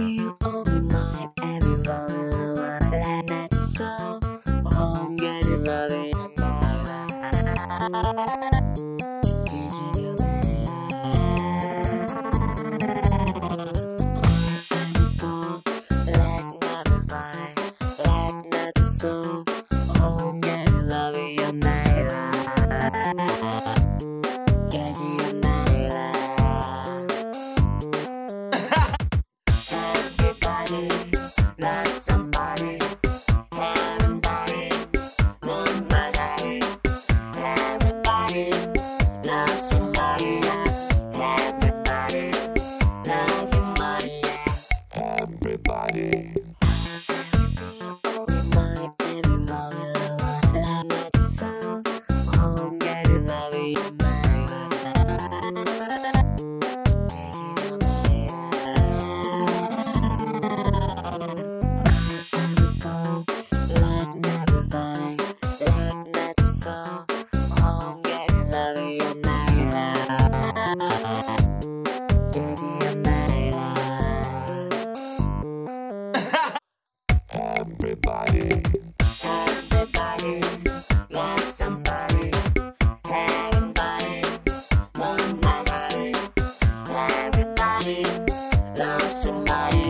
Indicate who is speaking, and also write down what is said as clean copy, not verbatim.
Speaker 1: feel only mine. Everyone will want and that's so. I'm gonna love it. So, I'm gonna love you, Naila. Get you, Naila. Everybody loves somebody. Everybody loves my life. Everybody loves somebody. Everybody loves your money. Everybody. Everybody, everybody loves somebody. Everybody loves my body. Everybody loves somebody.